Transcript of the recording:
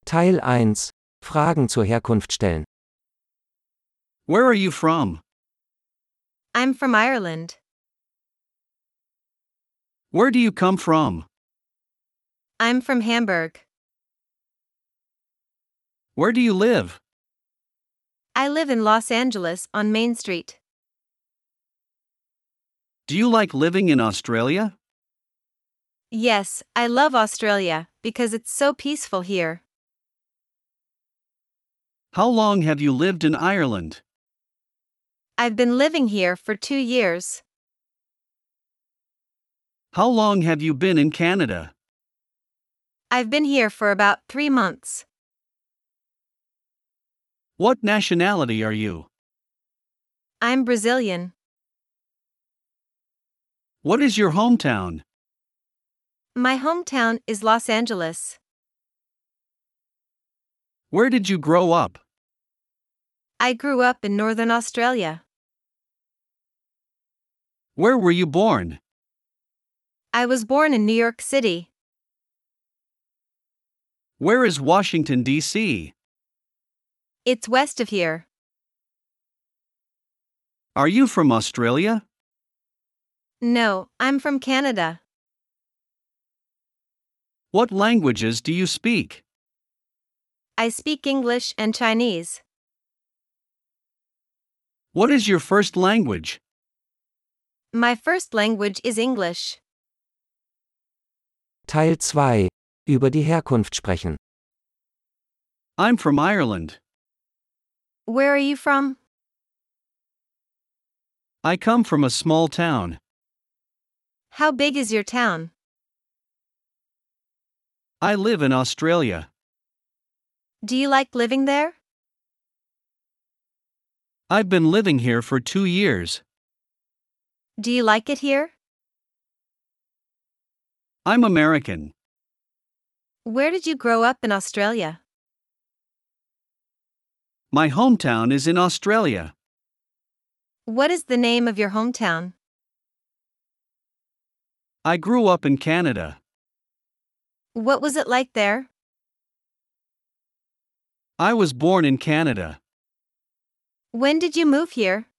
Teil 1. Fragen zur Herkunft stellen. Where are you from? I'm from Ireland. Where do you come from? I'm from Hamburg. Where do you live? I live in Los Angeles on Main Street. Do you like living in Australia? Yes, I love Australia because it's so peaceful here. How long have you lived in Ireland? I've been living here for 2 years. How long have you been in Canada? I've been here for about 3 months. What nationality are you? I'm Brazilian. What is your hometown? My hometown is Los Angeles. Where did you grow up? I grew up in Northern Australia. Where were you born? I was born in New York City. Where is Washington, D.C.? It's west of here. Are you from Australia? No, I'm from Canada. What languages do you speak? I speak English and Chinese. What is your first language? My first language is English. Teil 2. Über die Herkunft sprechen. I'm from Ireland. Where are you from? I come from a small town. How big is your town? I live in Australia. Do you like living there? I've been living here for 2 years. Do you like it here? I'm American. Where did you grow up in Australia? My hometown is in Australia. What is the name of your hometown? I grew up in Canada. What was it like there? I was born in Canada. When did you move here?